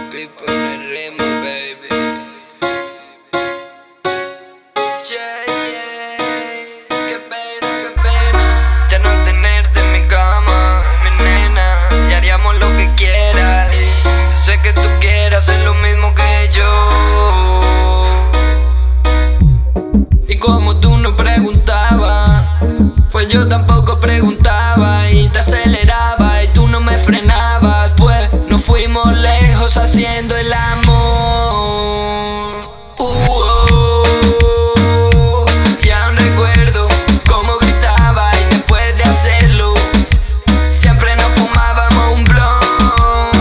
Pipo en el ritmo, baby. Yeah, yeah. Qué pena ya no tenerte en mi cama, mi nena. Y haríamos lo que quieras. Sé que tú quieras hacer lo mismo que yo. Y como tú no preguntabas, pues yo tampoco preguntaba. Y te aceleraba y tú no me frenabas. Pues nos fuimos lejos haciendo el amor. Y aún recuerdo cómo gritaba y después de hacerlo siempre nos fumábamos un blunt.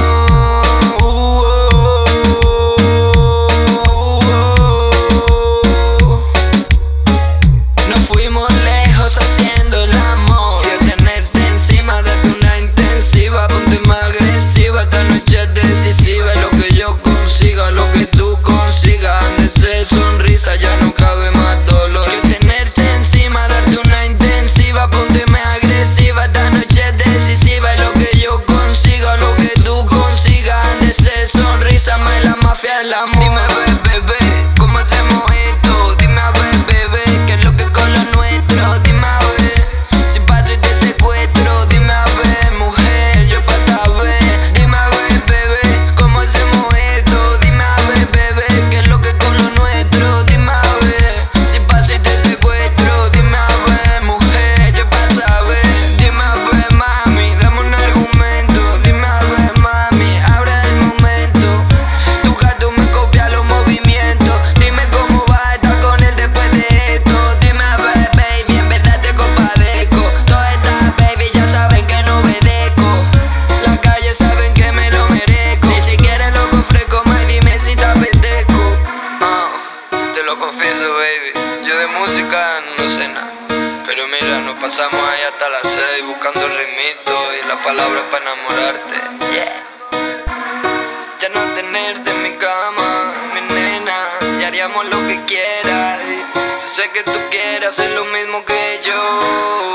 Nos fuimos lejos haciendo el amor. Y al tenerte encima, date una intensiva, ponte más agresiva. Esta noche es decisiva. Lo que yo consiga, lo que tú consigas, ande sonrisa, ya no cabe más dolor. Y al tenerte encima, darte una intensiva, ponte más agresiva. Esta noche es decisiva. Y lo que yo consiga, lo que tú consigas, ande sonrisa, más la mafia del amor. Dime, bebé, ¿cómo hacemos esto? Dime, a ver, bebé, ¿qué es lo que con lo nuestro? Dime, a ver, si paso y te secuestro. Dime, a ver, mujer, yo pa' saber. Dime, a ver, bebé, ¿cómo hacemos esto? Dime, a ver, bebé, ¿qué es lo que con lo nuestro? Dime, a ver, si paso y te secuestro. Dime, a ver, mujer, yo pa' saber. Dime, a ver, mami, dame un argumento. Dime, a ver, mami, ahora es el momento. Tu gato me copia los movimientos. Dime cómo vas a estar con él después de esto. Dime, a ver, baby, en verdad te compadezco. Todas estas baby ya saben que no obedezco. La calle saben que me lo merezco. Ni siquiera lo ofrezco más, dime si te apetezco. Te lo confieso, baby, yo de música no sé nada. Pero mira, nos pasamos ahí hasta las 6 buscando el ritmito y las palabras para enamorarte. Yeah. Ya no tenerte en mi cama, mi nena. Y haríamos lo que quieras. Sé que tú quieres hacer lo mismo que yo.